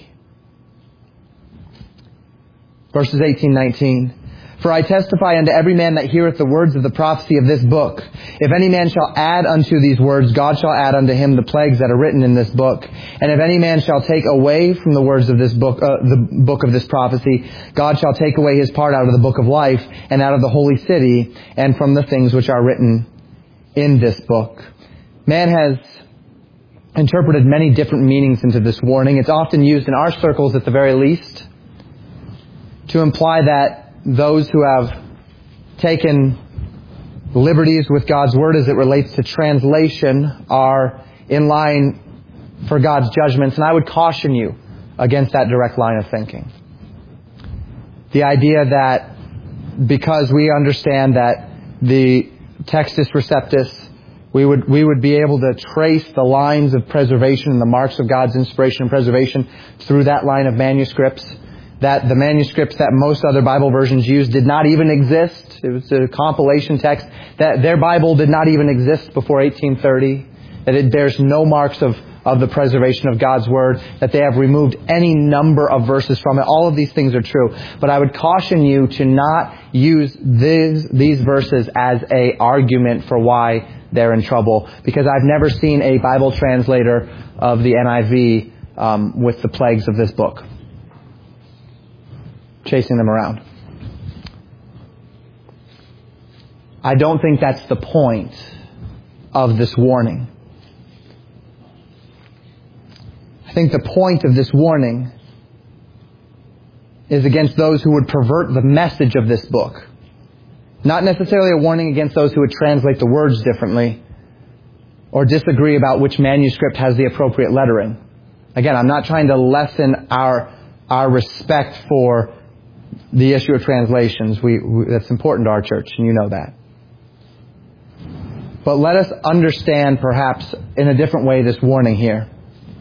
Verses eighteen, nineteen. For I testify unto every man that heareth the words of the prophecy of this book. If any man shall add unto these words, God shall add unto him the plagues that are written in this book. And if any man shall take away from the words of this book, uh, the book of this prophecy, God shall take away his part out of the book of life and out of the holy city and from the things which are written in this book. Man has interpreted many different meanings into this warning. It's often used in our circles at the very least to imply that those who have taken liberties with God's Word as it relates to translation are in line for God's judgments. And I would caution you against that direct line of thinking. The idea that because we understand that the Textus Receptus, we would we would be able to trace the lines of preservation and the marks of God's inspiration and preservation through that line of manuscripts, that the manuscripts that most other Bible versions used did not even exist. It was a compilation text. That their Bible did not even exist before eighteen thirty. That it bears no marks of, of the preservation of God's Word. That they have removed any number of verses from it. All of these things are true. But I would caution you to not use these, these verses as a argument for why they're in trouble. Because I've never seen a Bible translator of the N I V um, with the plagues of this book chasing them around. I don't think that's the point of this warning. I think the point of this warning is against those who would pervert the message of this book. Not necessarily a warning against those who would translate the words differently or disagree about which manuscript has the appropriate lettering. Again, I'm not trying to lessen our our respect for the issue of translations. We, we, that's important to our church, and you know that. But let us understand, perhaps, in a different way, this warning here.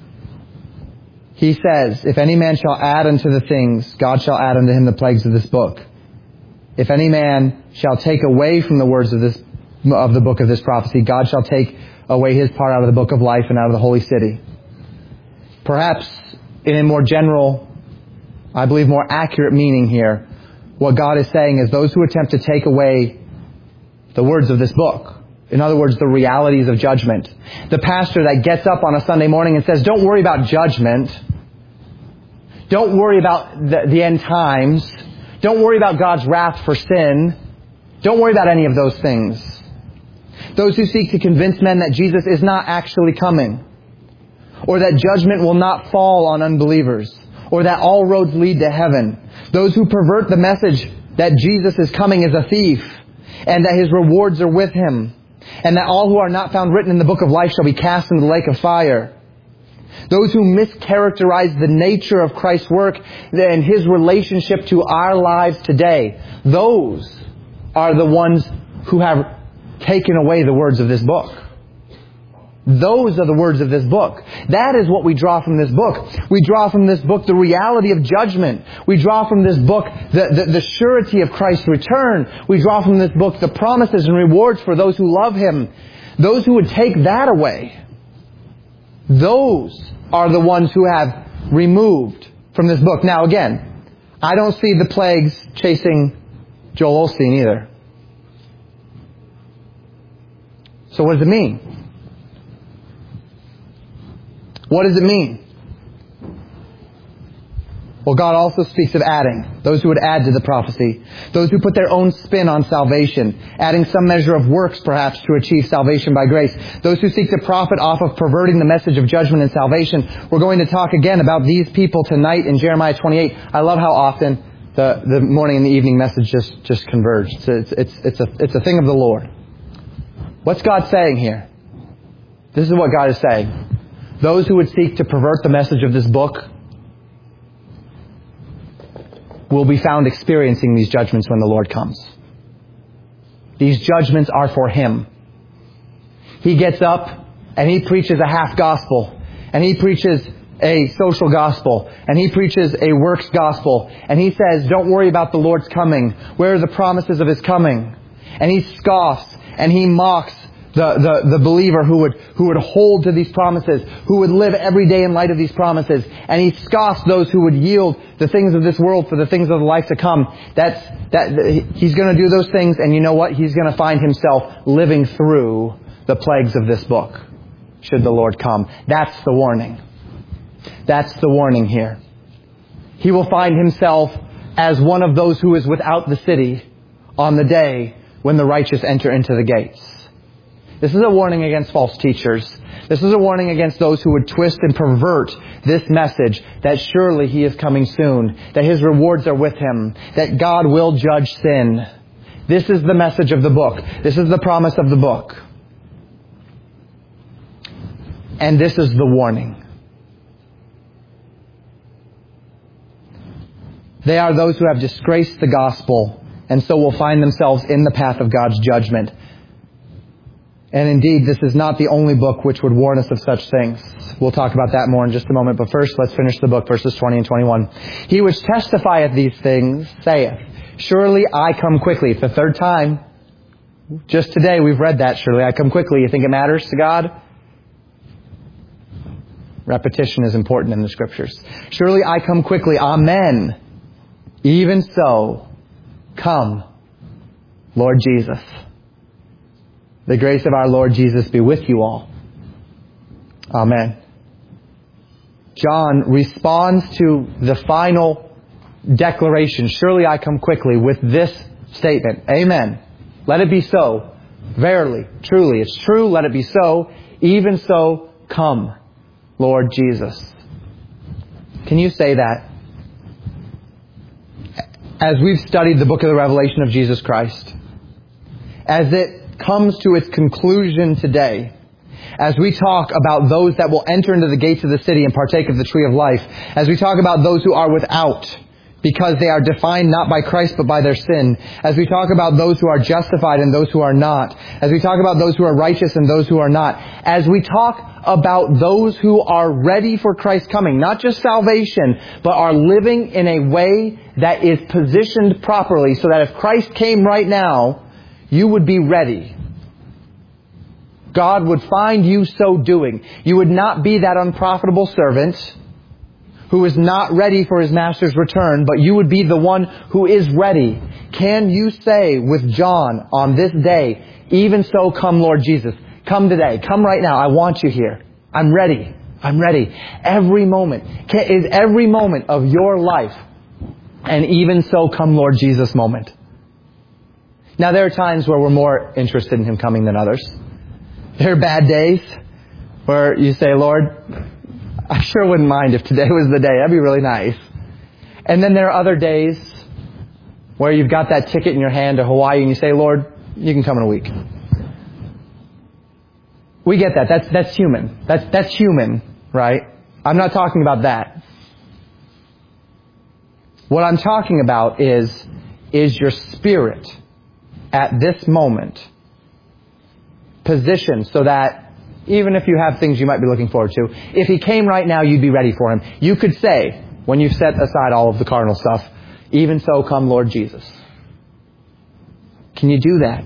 He says, if any man shall add unto the things, God shall add unto him the plagues of this book. If any man shall take away from the words of this of the book of this prophecy, God shall take away his part out of the book of life and out of the holy city. Perhaps, in a more general, I believe more accurate meaning here, what God is saying is those who attempt to take away the words of this book, in other words, the realities of judgment. The pastor that gets up on a Sunday morning and says, don't worry about judgment. Don't worry about the, the end times. Don't worry about God's wrath for sin. Don't worry about any of those things. Those who seek to convince men that Jesus is not actually coming, or that judgment will not fall on unbelievers, or that all roads lead to heaven. Those who pervert the message that Jesus is coming as a thief, and that his rewards are with him, and that all who are not found written in the book of life shall be cast into the lake of fire. Those who mischaracterize the nature of Christ's work and his relationship to our lives today, those are the ones who have taken away the words of this book. Those are the words of this book. That is what we draw from this book. We draw from this book the reality of judgment. We draw from this book the, the, the surety of Christ's return. We draw from this book the promises and rewards for those who love Him. Those who would take that away, those are the ones who have removed from this book. Now again, I don't see the plagues chasing Joel Osteen either. So what does it mean? What does it mean? Well, God also speaks of adding. Those who would add to the prophecy. Those who put their own spin on salvation. Adding some measure of works, perhaps, to achieve salvation by grace. Those who seek to profit off of perverting the message of judgment and salvation. We're going to talk again about these people tonight in Jeremiah twenty-eight. I love how often the, the morning and the evening message just, just converge. It's, it's, it's, it's, a, it's a thing of the Lord. What's God saying here? This is what God is saying. Those who would seek to pervert the message of this book will be found experiencing these judgments when the Lord comes. These judgments are for Him. He gets up and He preaches a half gospel. And He preaches a social gospel. And He preaches a works gospel. And He says, don't worry about the Lord's coming. Where are the promises of His coming? And He scoffs and He mocks The, the, the believer who would, who would hold to these promises, who would live every day in light of these promises. And He scoffs those who would yield the things of this world for the things of the life to come. That's, that, He's going to do those things, and you know what? He's going to find Himself living through the plagues of this book, should the Lord come. That's the warning. That's the warning here. He will find Himself as one of those who is without the city on the day when the righteous enter into the gates. This is a warning against false teachers. This is a warning against those who would twist and pervert this message that surely He is coming soon, that His rewards are with Him, that God will judge sin. This is the message of the book. This is the promise of the book. And this is the warning. They are those who have disgraced the gospel and so will find themselves in the path of God's judgment. And indeed, this is not the only book which would warn us of such things. We'll talk about that more in just a moment. But first, let's finish the book, verses twenty and twenty-one. He which testifieth these things saith, surely I come quickly. It's the third time. Just today we've read that, surely I come quickly. You think it matters to God? Repetition is important in the Scriptures. Surely I come quickly. Amen. Even so, come, Lord Jesus. The grace of our Lord Jesus be with you all. Amen. John responds to the final declaration, surely I come quickly, with this statement. Amen. Let it be so. Verily, truly, it's true. Let it be so. Even so, come, Lord Jesus. Can you say that? As we've studied the book of the Revelation of Jesus Christ, as it comes to its conclusion today, as we talk about those that will enter into the gates of the city and partake of the tree of life, as we talk about those who are without because they are defined not by Christ but by their sin, as we talk about those who are justified and those who are not, as we talk about those who are righteous and those who are not, as we talk about those who are ready for Christ's coming, not just salvation, but are living in a way that is positioned properly so that if Christ came right now, you would be ready. God would find you so doing. You would not be that unprofitable servant who is not ready for his master's return, but you would be the one who is ready. Can you say with John on this day, even so come Lord Jesus, come today, come right now, I want you here. I'm ready. I'm ready. Every moment. Is every moment of your life an even so come Lord Jesus moment? Now, there are times where we're more interested in Him coming than others. There are bad days where you say, Lord, I sure wouldn't mind if today was the day. That'd be really nice. And then there are other days where you've got that ticket in your hand to Hawaii and you say, Lord, you can come in a week. We get that. That's, that's human. That's, that's human, right? I'm not talking about that. What I'm talking about is, is your spirit at this moment positioned so that even if you have things you might be looking forward to, if He came right now, you'd be ready for Him. You could say, when you've set aside all of the carnal stuff, even so come Lord Jesus. Can you do that?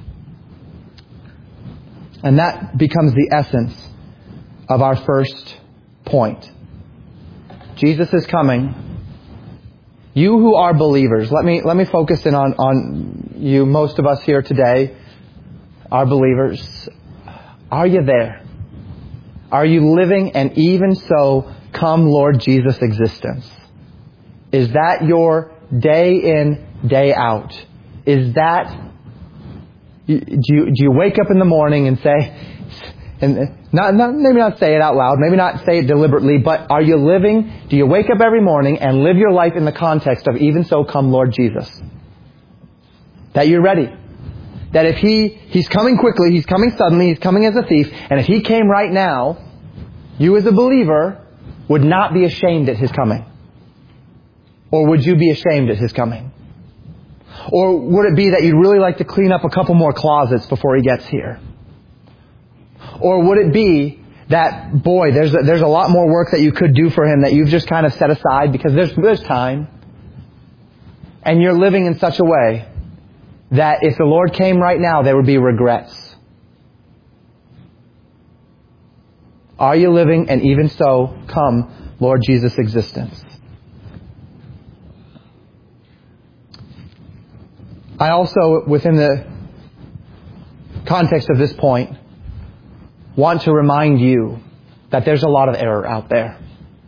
And that becomes the essence of our first point. Jesus is coming. You who are believers, let me let me focus in on, on you. Most of us here today are believers. Are you there? Are you living an even so come Lord Jesus existence? Is that your day in, day out? Is that, do you, do you wake up in the morning and say, and not, not, maybe not say it out loud, maybe not say it deliberately, but are you living, do you wake up every morning and live your life in the context of even so come Lord Jesus? That you're ready. That if He, He's coming quickly, He's coming suddenly, He's coming as a thief, and if He came right now, you as a believer would not be ashamed at His coming. Or would you be ashamed at His coming? Or would it be that you'd really like to clean up a couple more closets before He gets here? Or would it be that, boy, there's a, there's a lot more work that you could do for Him that you've just kind of set aside because there's, there's time. And you're living in such a way that if the Lord came right now, there would be regrets. Are you living an even so come Lord Jesus existence? I also, within the context of this point, want to remind you that there's a lot of error out there.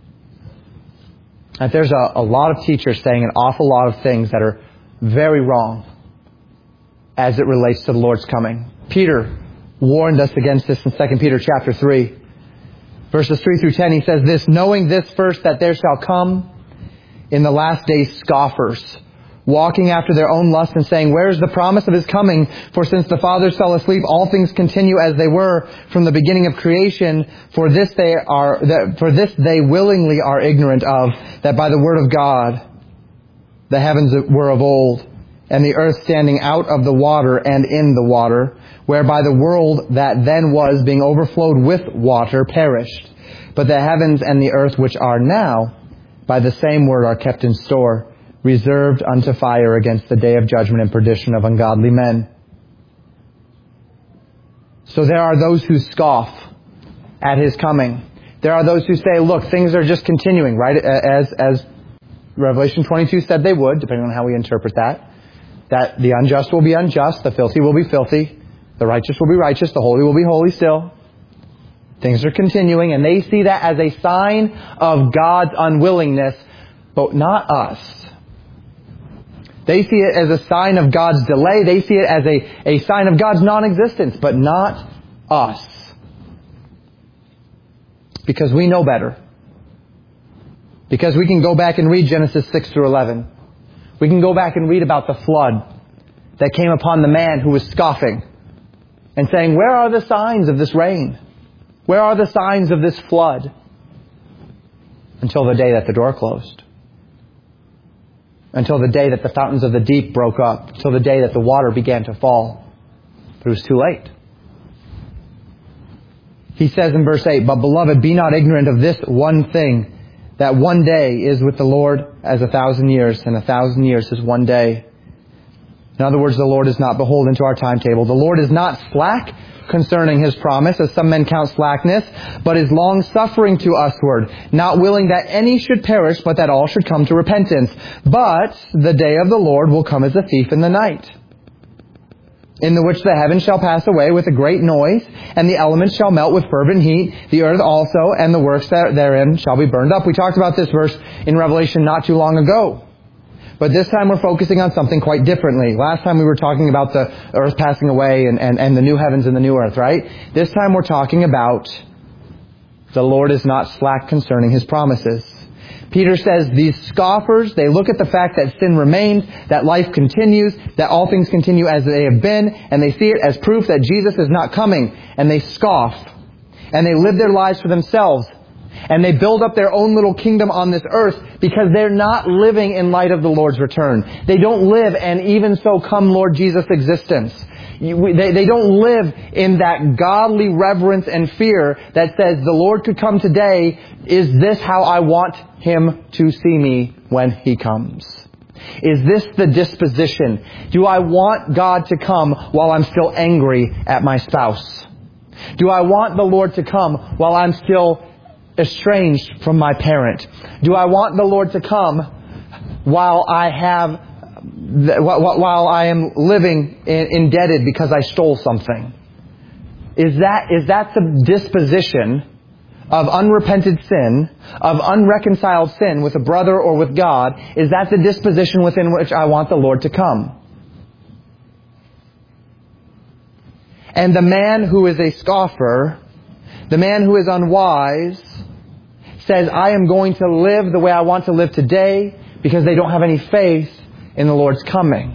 That there's a, a lot of teachers saying an awful lot of things that are very wrong as it relates to the Lord's coming. Peter warned us against this in Second Peter chapter three. Verses three through ten, he says this, knowing this first, that there shall come in the last days scoffers, walking after their own lust and saying, where is the promise of His coming? For since the fathers fell asleep, all things continue as they were from the beginning of creation. For this they are, for this they willingly are ignorant of, that by the word of God the heavens were of old, and the earth standing out of the water and in the water, whereby the world that then was, being overflowed with water, perished. But the heavens and the earth which are now, by the same word are kept in store, reserved unto fire against the day of judgment and perdition of ungodly men. So there are those who scoff at His coming. There are those who say, look, things are just continuing, right? As, as Revelation twenty-two said they would, depending on how we interpret that. That the unjust will be unjust, the filthy will be filthy, the righteous will be righteous, the holy will be holy still. Things are continuing, and they see that as a sign of God's unwillingness, but not us. They see it as a sign of God's delay. They see it as a, a sign of God's non-existence, but not us. Because we know better. Because we can go back and read Genesis six through eleven. We can go back and read about the flood that came upon the man who was scoffing and saying, where are the signs of this rain? Where are the signs of this flood? Until the day that the door closed. Until the day that the fountains of the deep broke up. Until the day that the water began to fall. But it was too late. He says in verse eight, but beloved, be not ignorant of this one thing, that one day is with the Lord as a thousand years, and a thousand years is one day. In other words, the Lord is not beholden to our timetable. The Lord is not slack concerning His promise, as some men count slackness, but is long-suffering to usward, not willing that any should perish, but that all should come to repentance. But the day of the Lord will come as a thief in the night, in the which the heavens shall pass away with a great noise, and the elements shall melt with fervent heat, the earth also, and the works that therein shall be burned up. We talked about this verse in Revelation not too long ago. But this time we're focusing on something quite differently. Last time we were talking about the earth passing away and, and, and the new heavens and the new earth, right? This time we're talking about the Lord is not slack concerning His promises. Peter says these scoffers, they look at the fact that sin remains, that life continues, that all things continue as they have been, and they see it as proof that Jesus is not coming, and they scoff, and they live their lives for themselves, and they build up their own little kingdom on this earth because they're not living in light of the Lord's return. They don't live an even so come Lord Jesus existence. You, they, they don't live in that godly reverence and fear that says, the Lord could come today. Is this how I want Him to see me when He comes? Is this the disposition? Do I want God to come while I'm still angry at my spouse? Do I want the Lord to come while I'm still estranged from my parent? Do I want the Lord to come while I have, while I am living indebted because I stole something? Is that, is that the disposition of unrepented sin, of unreconciled sin with a brother or with God? Is that the disposition within which I want the Lord to come? And the man who is a scoffer, the man who is unwise, says, I am going to live the way I want to live today because they don't have any faith in the Lord's coming.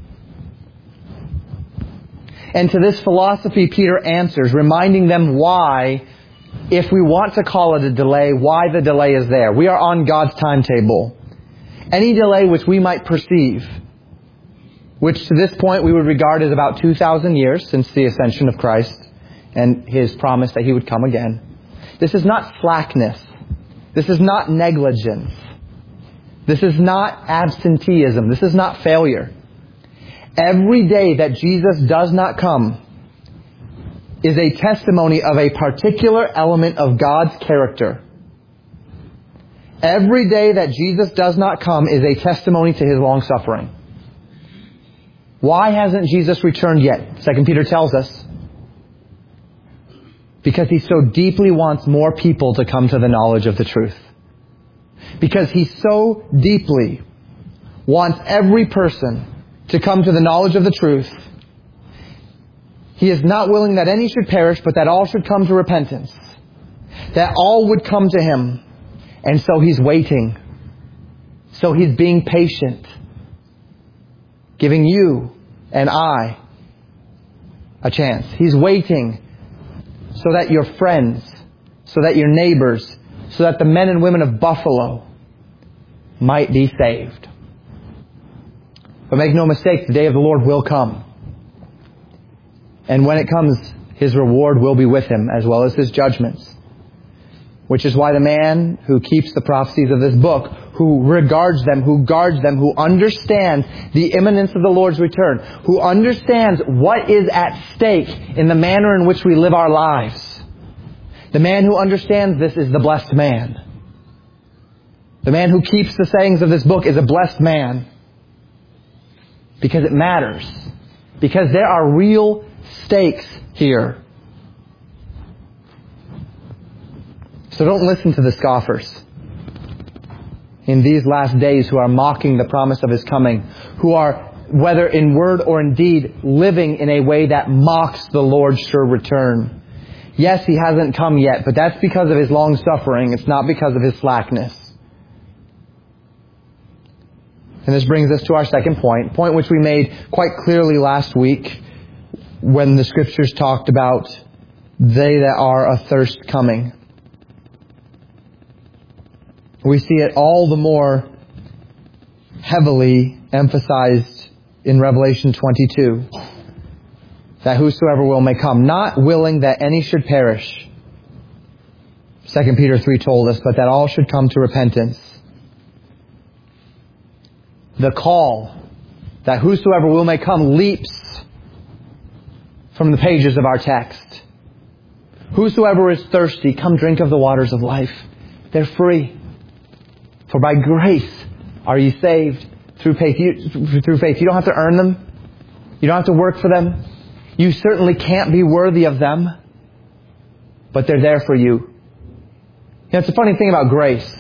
And to this philosophy, Peter answers, reminding them why, if we want to call it a delay, why the delay is there. We are on God's timetable. Any delay which we might perceive, which to this point we would regard as about two thousand years since the ascension of Christ and His promise that He would come again. This is not slackness. This is not negligence. This is not absenteeism. This is not failure. Every day that Jesus does not come is a testimony of a particular element of God's character. Every day that Jesus does not come is a testimony to His long-suffering. Why hasn't Jesus returned yet? Second Peter tells us. Because He so deeply wants more people to come to the knowledge of the truth. Because He so deeply wants every person to come to the knowledge of the truth. He is not willing that any should perish, but that all should come to repentance. That all would come to Him. And so He's waiting. So He's being patient. Giving you and I a chance. He's waiting so that your friends, so that your neighbors, so that the men and women of Buffalo might be saved. But make no mistake, the day of the Lord will come. And when it comes, His reward will be with Him, as well as His judgments. Which is why the man who keeps the prophecies of this book, who regards them, who guards them, who understands the imminence of the Lord's return, who understands what is at stake in the manner in which we live our lives, the man who understands this is the blessed man. The man who keeps the sayings of this book is a blessed man. Because it matters. Because there are real stakes here. So don't listen to the scoffers in these last days who are mocking the promise of His coming, who are, whether in word or in deed, living in a way that mocks the Lord's sure return. Yes, He hasn't come yet, but that's because of His long suffering. It's not because of His slackness. And this brings us to our second point, point which we made quite clearly last week when the Scriptures talked about they that are athirst coming. We see it all the more heavily emphasized in Revelation twenty-two. That whosoever will may come, not willing that any should perish. Second Peter three told us, but that all should come to repentance. The call that whosoever will may come leaps from the pages of our text. Whosoever is thirsty, come drink of the waters of life. They're free. For by grace are ye saved through faith. You, through faith. You don't have to earn them. You don't have to work for them. You certainly can't be worthy of them. But they're there for you. You know, it's a funny thing about grace.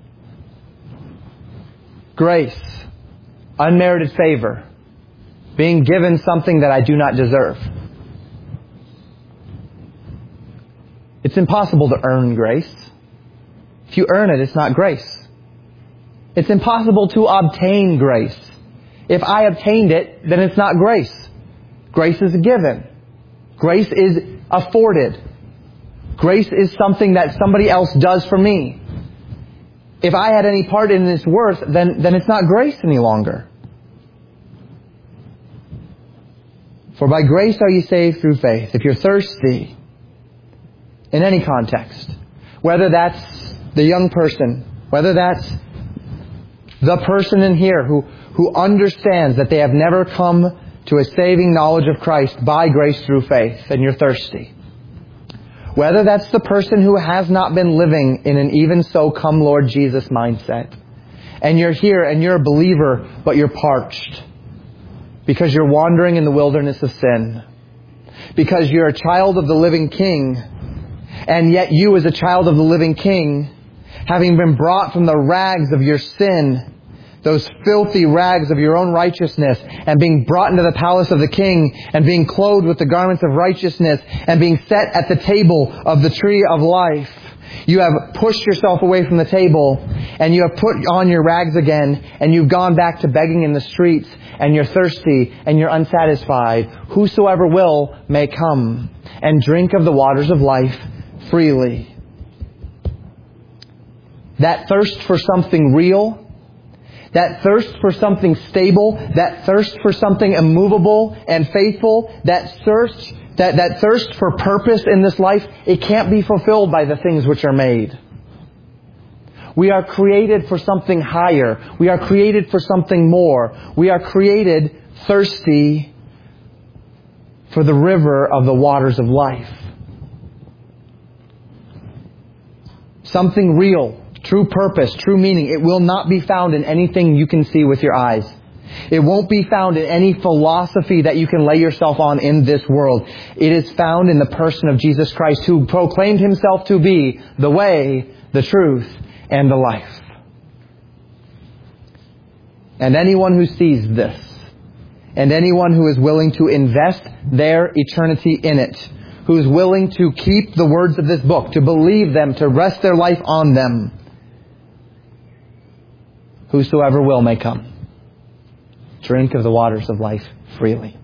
Grace. Unmerited favor. Being given something that I do not deserve. It's impossible to earn grace. If you earn it, it's not grace. It's impossible to obtain grace. If I obtained it, then it's not grace. Grace is given. Grace is afforded. Grace is something that somebody else does for me. If I had any part in its worth, then, then it's not grace any longer. For by grace are ye saved through faith. If you're thirsty, in any context, whether that's the young person, whether that's the person in here who, who understands that they have never come to a saving knowledge of Christ by grace through faith, and you're thirsty. Whether that's the person who has not been living in an even so come Lord Jesus mindset, and you're here and you're a believer, but you're parched because you're wandering in the wilderness of sin, because you're a child of the living King, and yet you as a child of the living King, having been brought from the rags of your sin, those filthy rags of your own righteousness, and being brought into the palace of the King, and being clothed with the garments of righteousness, and being set at the table of the tree of life, you have pushed yourself away from the table, and you have put on your rags again, and you've gone back to begging in the streets, and you're thirsty, and you're unsatisfied. Whosoever will may come and drink of the waters of life freely. That thirst for something real, that thirst for something stable, that thirst for something immovable and faithful, that thirst, that, that thirst for purpose in this life, it can't be fulfilled by the things which are made. We are created for something higher. We are created for something more. We are created thirsty for the river of the waters of life. Something real. True purpose, true meaning. It will not be found in anything you can see with your eyes. It won't be found in any philosophy that you can lay yourself on in this world. It is found in the person of Jesus Christ, who proclaimed Himself to be the way, the truth, and the life. And anyone who sees this, and anyone who is willing to invest their eternity in it, who is willing to keep the words of this book, to believe them, to rest their life on them, whosoever will may come. Drink of the waters of life freely.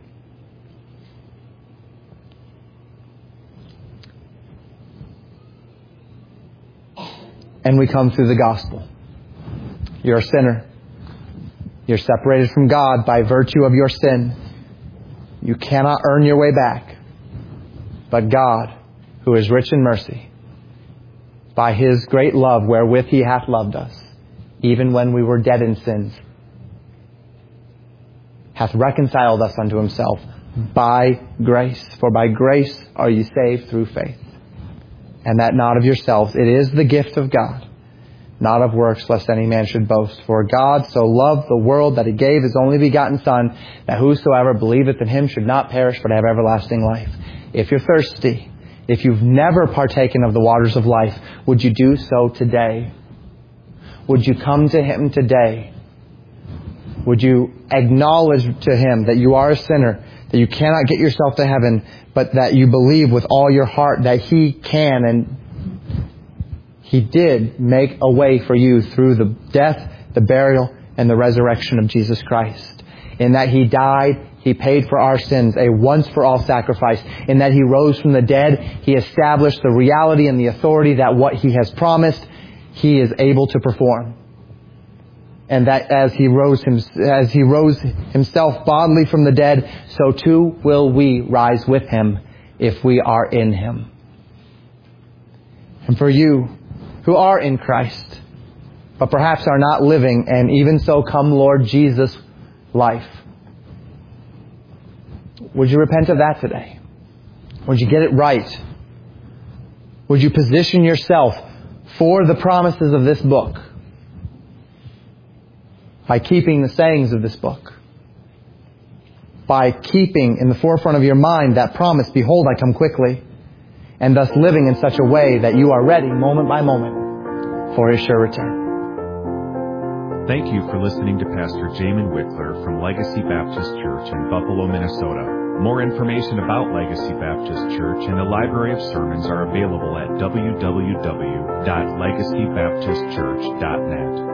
And we come through the gospel. You're a sinner. You're separated from God by virtue of your sin. You cannot earn your way back. But God, who is rich in mercy, by His great love wherewith He hath loved us, even when we were dead in sins, hath reconciled us unto Himself by grace. For by grace are ye saved through faith. And that not of yourselves. It is the gift of God, not of works, lest any man should boast. For God so loved the world that He gave His only begotten Son, that whosoever believeth in Him should not perish, but have everlasting life. If you're thirsty, if you've never partaken of the waters of life, would you do so today? Would you come to Him today? Would you acknowledge to Him that you are a sinner, that you cannot get yourself to heaven, but that you believe with all your heart that He can and He did make a way for you through the death, the burial, and the resurrection of Jesus Christ. In that He died, He paid for our sins, a once-for-all sacrifice. In that He rose from the dead, He established the reality and the authority that what He has promised, He is able to perform. And that as He rose, him, as He rose Himself bodily from the dead, so too will we rise with Him if we are in Him. And for you who are in Christ, but perhaps are not living an even so come Lord Jesus life, would you repent of that today? Would you get it right? Would you position yourself for the promises of this book by keeping the sayings of this book? By keeping in the forefront of your mind that promise, behold, I come quickly, and thus living in such a way that you are ready moment by moment for His sure return. Thank you for listening to Pastor Jamin Wickler from Legacy Baptist Church in Buffalo, Minnesota. More information about Legacy Baptist Church and a library of sermons are available at w w w dot legacy baptist church dot net.